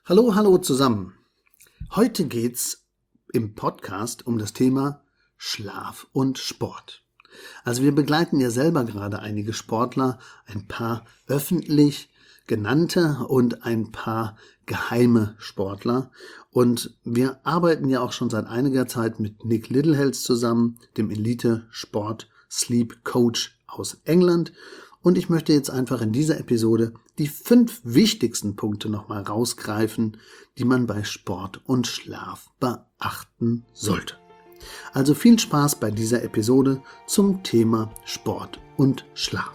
Hallo, hallo zusammen. Heute geht's im Podcast um das Thema Schlaf und Sport. Also wir begleiten ja selber gerade einige Sportler, ein paar öffentlich genannte und ein paar geheime Sportler. Und wir arbeiten ja auch schon seit einiger Zeit mit Nick Littlehales zusammen, dem Elite-Sport-Sleep-Coach aus England. Und ich möchte jetzt einfach in dieser Episode die 5 wichtigsten Punkte nochmal rausgreifen, die man bei Sport und Schlaf beachten sollte. Also viel Spaß bei dieser Episode zum Thema Sport und Schlaf.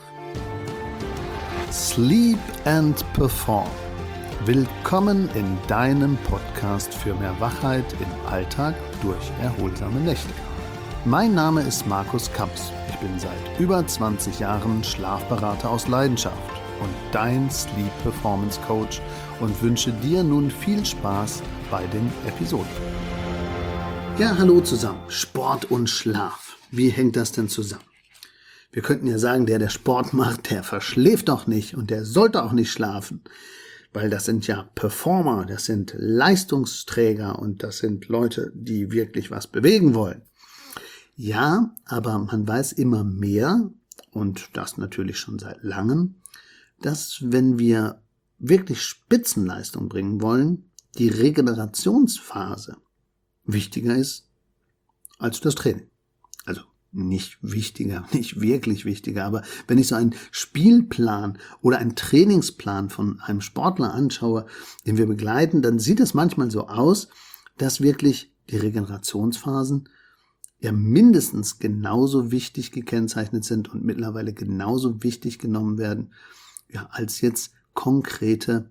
Sleep and Perform. Willkommen in deinem Podcast für mehr Wachheit im Alltag durch erholsame Nächte. Mein Name ist Markus Kamps. Ich bin seit über 20 Jahren Schlafberater aus Leidenschaft und dein Sleep Performance Coach und wünsche dir nun viel Spaß bei den Episoden. Ja, hallo zusammen. Sport und Schlaf. Wie hängt das denn zusammen? Wir könnten ja sagen, der Sport macht, der verschläft doch nicht und der sollte auch nicht schlafen. Weil das sind ja Performer, das sind Leistungsträger und das sind Leute, die wirklich was bewegen wollen. Ja, aber man weiß immer mehr, und das natürlich schon seit langem, dass wenn wir wirklich Spitzenleistung bringen wollen, die Regenerationsphase wichtiger ist als das Training. Also nicht wichtiger, nicht wirklich wichtiger, aber wenn ich so einen Spielplan oder einen Trainingsplan von einem Sportler anschaue, den wir begleiten, dann sieht es manchmal so aus, dass wirklich die Regenerationsphasen ja mindestens genauso wichtig gekennzeichnet sind und mittlerweile genauso wichtig genommen werden, ja, als jetzt konkrete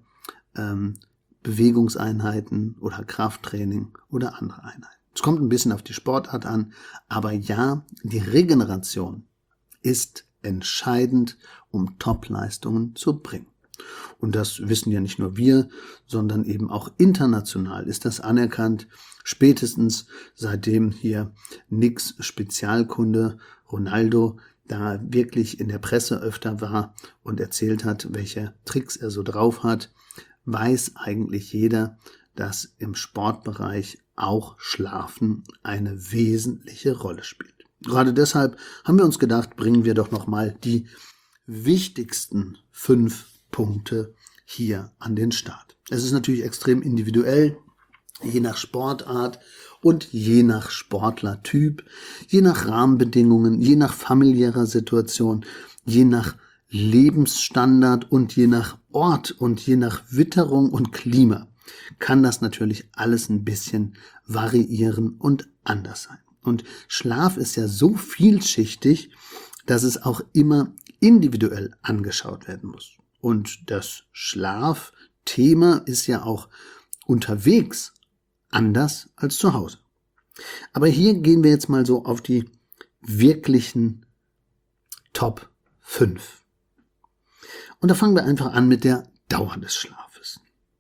Bewegungseinheiten oder Krafttraining oder andere Einheiten. Es kommt ein bisschen auf die Sportart an, aber ja, die Regeneration ist entscheidend, um Top-Leistungen zu bringen. Und das wissen ja nicht nur wir, sondern eben auch international ist das anerkannt. Spätestens seitdem hier Nicks Spezialkunde Ronaldo da wirklich in der Presse öfter war und erzählt hat, welche Tricks er so drauf hat, weiß eigentlich jeder, dass im Sportbereich auch Schlafen eine wesentliche Rolle spielt. Gerade deshalb haben wir uns gedacht, bringen wir doch nochmal die wichtigsten 5 Punkte hier an den Start. Es ist natürlich extrem individuell, je nach Sportart und je nach Sportlertyp, je nach Rahmenbedingungen, je nach familiärer Situation, je nach Lebensstandard und je nach Ort und je nach Witterung und Klima kann das natürlich alles ein bisschen variieren und anders sein. Und Schlaf ist ja so vielschichtig, dass es auch immer individuell angeschaut werden muss. Und das Schlafthema ist ja auch unterwegs anders als zu Hause. Aber hier gehen wir jetzt mal so auf die wirklichen Top 5. Und da fangen wir einfach an mit der Dauer des Schlafes.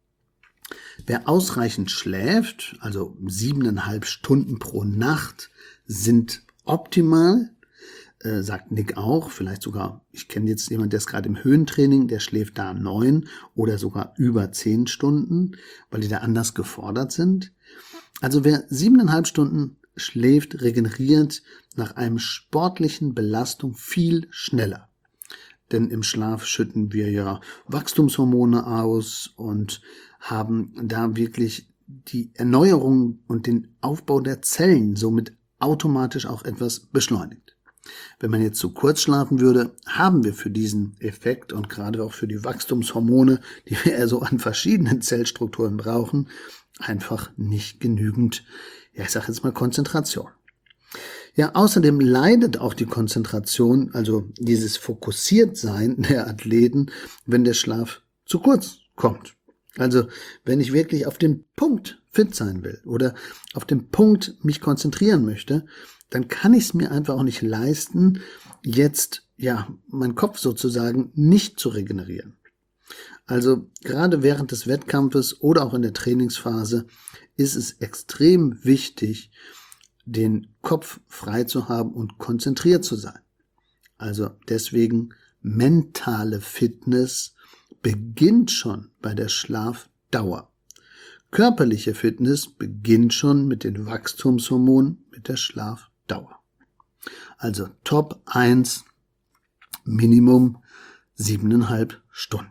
Wer ausreichend schläft, also 7,5 Stunden pro Nacht, sind optimal, sagt Nick auch, vielleicht sogar, ich kenne jetzt jemanden, der ist gerade im Höhentraining, der schläft da 9 oder sogar über 10 Stunden, weil die da anders gefordert sind. Also wer 7,5 Stunden schläft, regeneriert nach einem sportlichen Belastung viel schneller. Denn im Schlaf schütten wir ja Wachstumshormone aus und haben da wirklich die Erneuerung und den Aufbau der Zellen somit automatisch auch etwas beschleunigt. Wenn man jetzt zu kurz schlafen würde, haben wir für diesen Effekt und gerade auch für die Wachstumshormone, die wir ja so an verschiedenen Zellstrukturen brauchen, einfach nicht genügend, ja, ich sage jetzt mal Konzentration. Ja, außerdem leidet auch die Konzentration, also dieses Fokussiertsein der Athleten, wenn der Schlaf zu kurz kommt. Also wenn ich wirklich auf den Punkt fit sein will oder auf den Punkt mich konzentrieren möchte, dann kann ich es mir einfach auch nicht leisten, jetzt ja meinen Kopf sozusagen nicht zu regenerieren. Also gerade während des Wettkampfes oder auch in der Trainingsphase ist es extrem wichtig, den Kopf frei zu haben und konzentriert zu sein. Also deswegen mentale Fitness beginnt schon bei der Schlafdauer. Körperliche Fitness beginnt schon mit den Wachstumshormonen, mit der Schlafdauer. Also Top 1, Minimum 7,5 Stunden.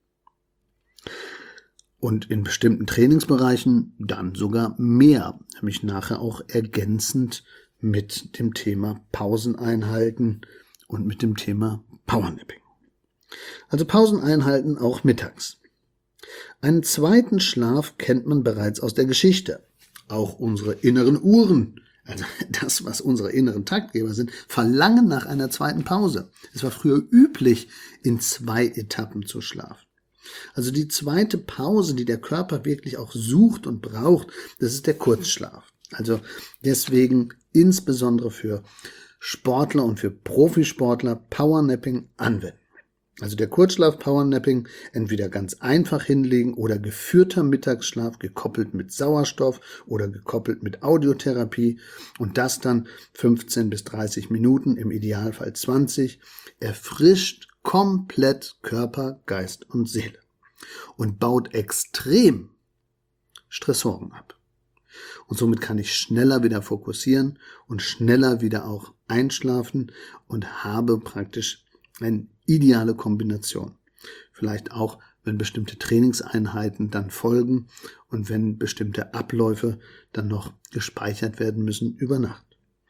Und in bestimmten Trainingsbereichen dann sogar mehr, nämlich nachher auch ergänzend mit dem Thema Pauseneinheiten und mit dem Thema Powernapping. Also Pauseneinheiten auch mittags. Einen zweiten Schlaf kennt man bereits aus der Geschichte. Auch unsere inneren Uhren, also das, was unsere inneren Taktgeber sind, verlangen nach einer zweiten Pause. Es war früher üblich, in 2 Etappen zu schlafen. Also die zweite Pause, die der Körper wirklich auch sucht und braucht, das ist der Kurzschlaf. Also deswegen insbesondere für Sportler und für Profisportler Powernapping anwenden. Also der Kurzschlaf Powernapping entweder ganz einfach hinlegen oder geführter Mittagsschlaf gekoppelt mit Sauerstoff oder gekoppelt mit Audiotherapie und das dann 15 bis 30 Minuten, im Idealfall 20, erfrischt komplett Körper, Geist und Seele und baut extrem Stressoren ab. Und somit kann ich schneller wieder fokussieren und schneller wieder auch einschlafen und habe praktisch eine ideale Kombination. Vielleicht auch, wenn bestimmte Trainingseinheiten dann folgen und wenn bestimmte Abläufe dann noch gespeichert werden müssen über Nacht.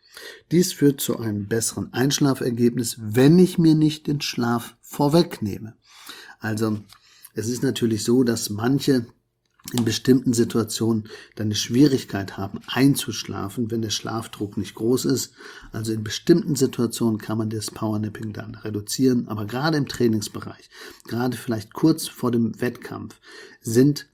Dies führt zu einem besseren Einschlafergebnis, wenn ich mir nicht den Schlaf vorwegnehme. Also es ist natürlich so, dass manche in bestimmten Situationen dann eine Schwierigkeit haben, einzuschlafen, wenn der Schlafdruck nicht groß ist. Also in bestimmten Situationen kann man das Powernapping dann reduzieren, aber gerade im Trainingsbereich, gerade vielleicht kurz vor dem Wettkampf, sind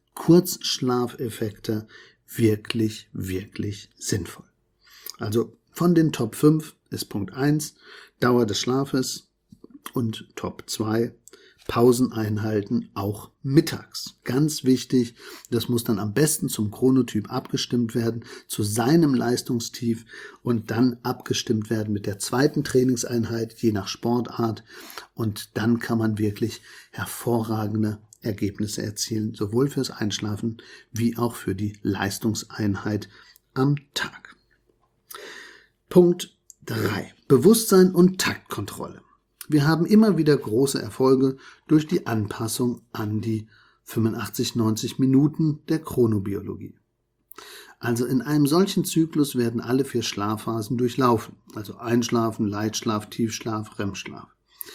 Kurzschlafeffekte wirklich, wirklich sinnvoll. Also von den Top 5 ist Punkt 1 Dauer des Schlafes und Top 2 Pausen einhalten, auch mittags. Ganz wichtig, das muss dann am besten zum Chronotyp abgestimmt werden, zu seinem Leistungstief und dann abgestimmt werden mit der zweiten Trainingseinheit, je nach Sportart. Und dann kann man wirklich hervorragende Ergebnisse erzielen, sowohl fürs Einschlafen wie auch für die Leistungseinheit am Tag. Punkt 3. Bewusstsein und Taktkontrolle. Wir haben immer wieder große Erfolge durch die Anpassung an die 85-90 Minuten der Chronobiologie. Also in einem solchen Zyklus werden alle 4 Schlafphasen durchlaufen, also Einschlafen, Leichtschlaf, Tiefschlaf, REM-Schlaf.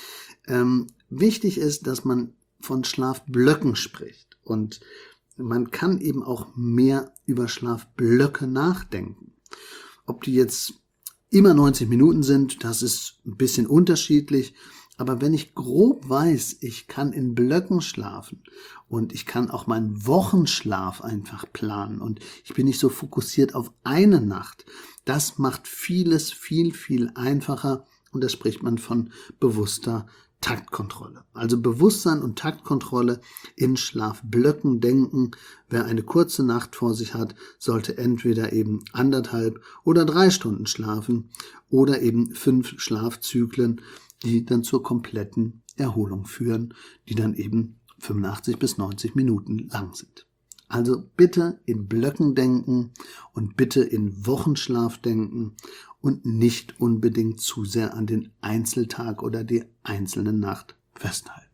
Wichtig ist, dass man von Schlafblöcken spricht und man kann eben auch mehr über Schlafblöcke nachdenken. Ob die jetzt immer 90 Minuten sind, das ist ein bisschen unterschiedlich, aber wenn ich grob weiß, ich kann in Blöcken schlafen und ich kann auch meinen Wochenschlaf einfach planen und ich bin nicht so fokussiert auf eine Nacht, das macht vieles viel, viel einfacher und da spricht man von bewusster Taktkontrolle. Also Bewusstsein und Taktkontrolle in Schlafblöcken denken. Wer eine kurze Nacht vor sich hat, sollte entweder eben 1,5 oder 3 Stunden schlafen oder eben 5 Schlafzyklen, die dann zur kompletten Erholung führen, die dann eben 85 bis 90 Minuten lang sind. Also bitte in Blöcken denken und bitte in Wochenschlaf denken und nicht unbedingt zu sehr an den Einzeltag oder die einzelne Nacht festhalten.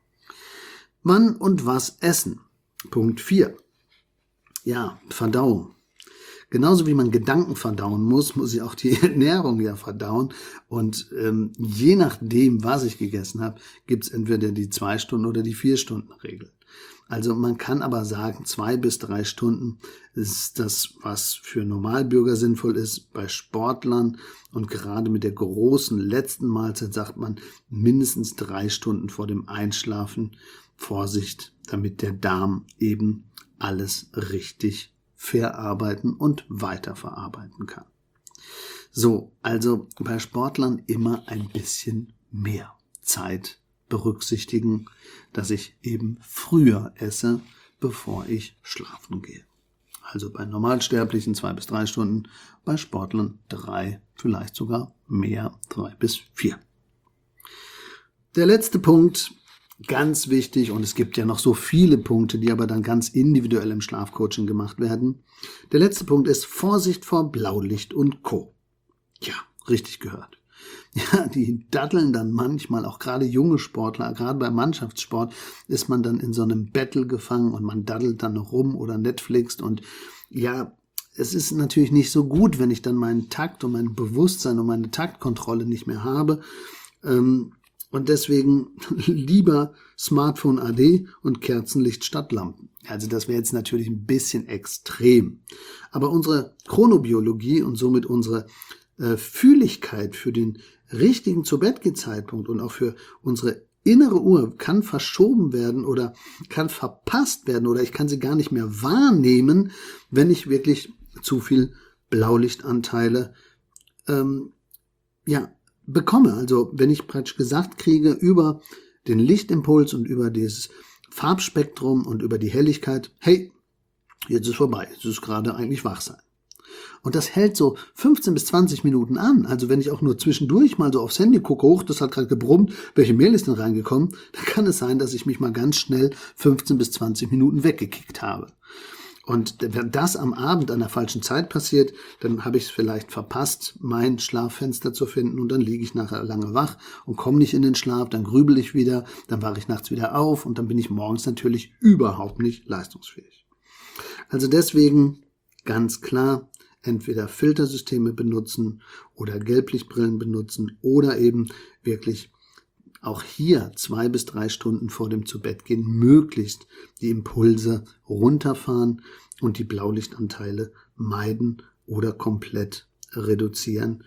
Wann und was essen? Punkt 4. Ja, Verdauung. Genauso wie man Gedanken verdauen muss, muss ich auch die Ernährung ja verdauen. Und je nachdem, was ich gegessen habe, gibt es entweder die 2 Stunden oder die 4 Stunden Regel. Also man kann aber sagen, 2 bis 3 Stunden ist das, was für Normalbürger sinnvoll ist. Bei Sportlern und gerade mit der großen letzten Mahlzeit sagt man mindestens 3 Stunden vor dem Einschlafen. Vorsicht, damit der Darm eben alles richtig verarbeiten und weiterverarbeiten kann. So, also bei Sportlern immer ein bisschen mehr Zeit berücksichtigen, dass ich eben früher esse, bevor ich schlafen gehe. Also bei Normalsterblichen 2 bis 3 Stunden, bei Sportlern 3, vielleicht sogar mehr, 3 bis 4. Der letzte Punkt, Ganz wichtig, und es gibt ja noch so viele Punkte, die aber dann ganz individuell im Schlafcoaching gemacht werden. Der letzte Punkt ist Vorsicht vor Blaulicht und Co. Ja, richtig gehört. Ja, die daddeln dann manchmal, auch gerade junge Sportler, gerade beim Mannschaftssport, ist man dann in so einem Battle gefangen und man daddelt dann noch rum oder Netflixt und ja, es ist natürlich nicht so gut, wenn ich dann meinen Takt und mein Bewusstsein und meine Taktkontrolle nicht mehr habe. Und deswegen lieber Smartphone AD und Kerzenlicht statt Lampen. Also das wäre jetzt natürlich ein bisschen extrem. Aber unsere Chronobiologie und somit unsere Fühligkeit für den richtigen Zu-Bett-Geh-Zeitpunkt und auch für unsere innere Uhr kann verschoben werden oder kann verpasst werden oder ich kann sie gar nicht mehr wahrnehmen, wenn ich wirklich zu viel Blaulichtanteile bekomme. Also wenn ich praktisch gesagt kriege über den Lichtimpuls und über dieses Farbspektrum und über die Helligkeit, hey, jetzt ist vorbei, jetzt ist gerade eigentlich Wachsein. Und das hält so 15 bis 20 Minuten an. Also wenn ich auch nur zwischendurch mal so aufs Handy gucke, das hat gerade gebrummt, welche Mail ist denn reingekommen, dann kann es sein, dass ich mich mal ganz schnell 15 bis 20 Minuten weggekickt habe. Und wenn das am Abend an der falschen Zeit passiert, dann habe ich es vielleicht verpasst, mein Schlaffenster zu finden und dann liege ich nachher lange wach und komme nicht in den Schlaf, dann grübel ich wieder, dann wache ich nachts wieder auf und dann bin ich morgens natürlich überhaupt nicht leistungsfähig. Also deswegen ganz klar, entweder Filtersysteme benutzen oder Gelblichtbrillen benutzen oder eben wirklich auch hier 2 bis 3 Stunden vor dem Zubettgehen möglichst die Impulse runterfahren und die Blaulichtanteile meiden oder komplett reduzieren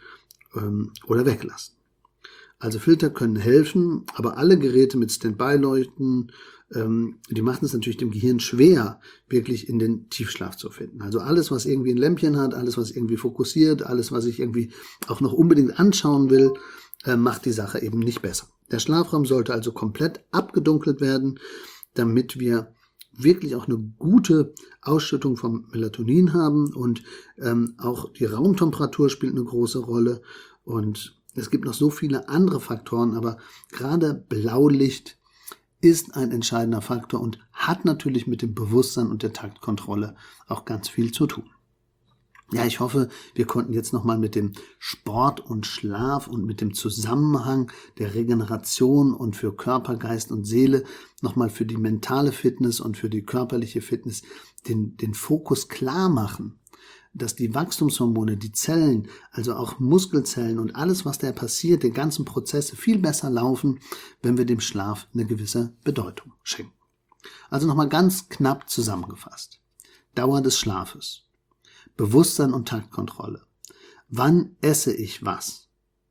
oder weglassen. Also Filter können helfen, aber alle Geräte mit Standby-Leuchten, die machen es natürlich dem Gehirn schwer, wirklich in den Tiefschlaf zu finden. Also alles, was irgendwie ein Lämpchen hat, alles, was irgendwie fokussiert, alles, was ich irgendwie auch noch unbedingt anschauen will, macht die Sache eben nicht besser. Der Schlafraum sollte also komplett abgedunkelt werden, damit wir wirklich auch eine gute Ausschüttung von Melatonin haben und auch die Raumtemperatur spielt eine große Rolle und es gibt noch so viele andere Faktoren, aber gerade Blaulicht ist ein entscheidender Faktor und hat natürlich mit dem Bewusstsein und der Taktkontrolle auch ganz viel zu tun. Ja, ich hoffe, wir konnten jetzt nochmal mit dem Sport und Schlaf und mit dem Zusammenhang der Regeneration und für Körper, Geist und Seele nochmal für die mentale Fitness und für die körperliche Fitness den Fokus klar machen, dass die Wachstumshormone, die Zellen, also auch Muskelzellen und alles, was da passiert, die ganzen Prozesse viel besser laufen, wenn wir dem Schlaf eine gewisse Bedeutung schenken. Also nochmal ganz knapp zusammengefasst. Dauer des Schlafes. Bewusstsein und Taktkontrolle. Wann esse ich was?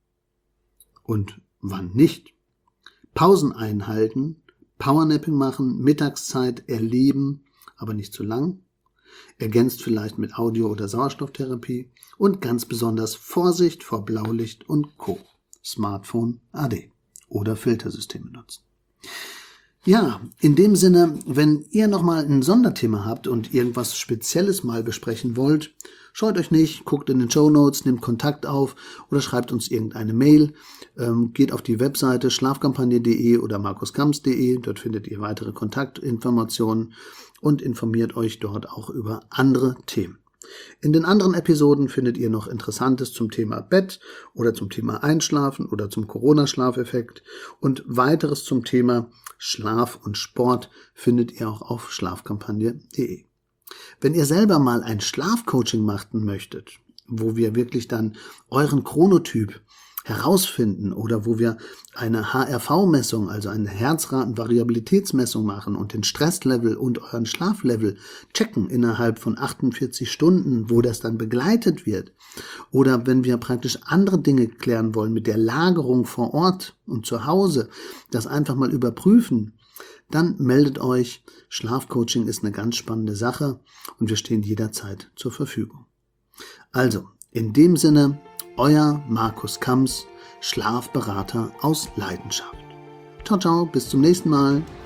Und wann nicht? Pausen einhalten, Powernapping machen, Mittagszeit erleben, aber nicht zu lang. Ergänzt vielleicht mit Audio- oder Sauerstofftherapie und ganz besonders Vorsicht vor Blaulicht und Co. Smartphone AD oder Filtersysteme nutzen. Ja, in dem Sinne, wenn ihr nochmal ein Sonderthema habt und irgendwas Spezielles mal besprechen wollt, scheut euch nicht, guckt in den Shownotes, nehmt Kontakt auf oder schreibt uns irgendeine Mail. Geht auf die Webseite schlafkampagne.de oder markuskamps.de, dort findet ihr weitere Kontaktinformationen und informiert euch dort auch über andere Themen. In den anderen Episoden findet ihr noch Interessantes zum Thema Bett oder zum Thema Einschlafen oder zum Corona-Schlafeffekt und weiteres zum Thema Schlaf und Sport findet ihr auch auf schlafkampagne.de. Wenn ihr selber mal ein Schlafcoaching machen möchtet, wo wir wirklich dann euren Chronotyp herausfinden oder wo wir eine HRV-Messung, also eine Herzratenvariabilitätsmessung machen und den Stresslevel und euren Schlaflevel checken innerhalb von 48 Stunden, wo das dann begleitet wird. Oder wenn wir praktisch andere Dinge klären wollen mit der Lagerung vor Ort und zu Hause, das einfach mal überprüfen, dann meldet euch. Schlafcoaching ist eine ganz spannende Sache und wir stehen jederzeit zur Verfügung. Also, in dem Sinne, euer Markus Kamps, Schlafberater aus Leidenschaft. Ciao, ciao, bis zum nächsten Mal.